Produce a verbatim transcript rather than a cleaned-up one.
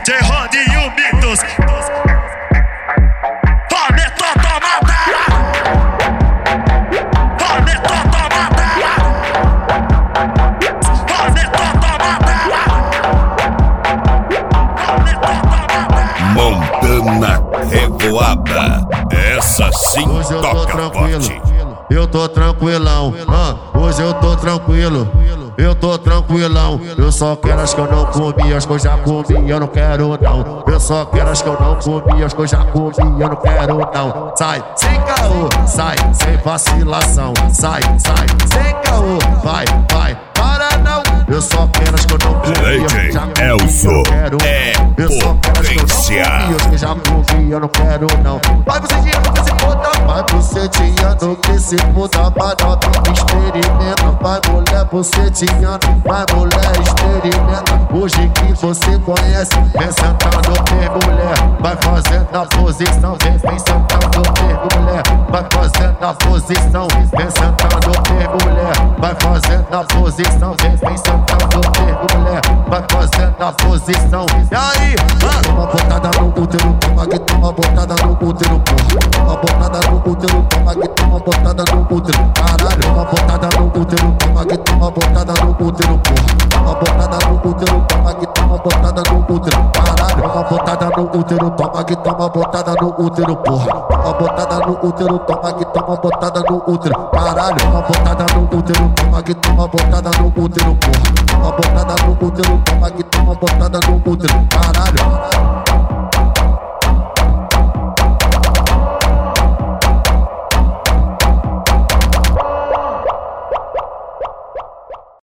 J-Rodinho Mitos. Palmetto tomada. Palmetto tomada. Palmetto tomada. Palmetto tomada. Montana Revoada, essa sim hoje eu tô toca tranquilo, forte. eu tô tranquilão, ah, hoje eu tô tranquilo, eu tô tranquilão. Eu só quero as que eu não comi, as que eu já comi, eu não quero não. Eu só quero as que eu não comi, as que eu já comi, eu não quero não. Sai, sem caô, sai, sem vacilação. Sai, sai, sem caô, vai, vai, para não. Eu só quero as que eu não comi, as que eu já comi, eu não quero não. Eu só quero as que eu não comi, as que eu já comi, eu não quero não. Vai você dinheiro que se foda, vai você dinheiro que se foda, vai nota, experimenta, vai mulher, você dinheiro, vai mulher, experimenta. Hoje que você conhece, vem sentando, vem mulher, vai fazendo a posição, vem, vem sentando, vem mulher, vai fazendo a posição, vem sentando, vem mulher, vai fazendo a posição, vem, vem sentando, vem mulher, vai fazendo a posição. E aí, ah, toma botada no útero, toma que toma botada no útero, porra. Toma botada no útero, toma que toma botada no útero, caralho. Toma botada no útero, toma que toma botada no útero, porra. Toma botada no útero, toma que toma botada no útero, caralho. Toma botada no útero, toma que toma botada no útero, porra. Toma botada no útero, toma que toma botada no útero, caralho. Toma botada no útero, toma que toma botada no útero, porra. Toma botada no útero, toma que toma botada no útero, caralho.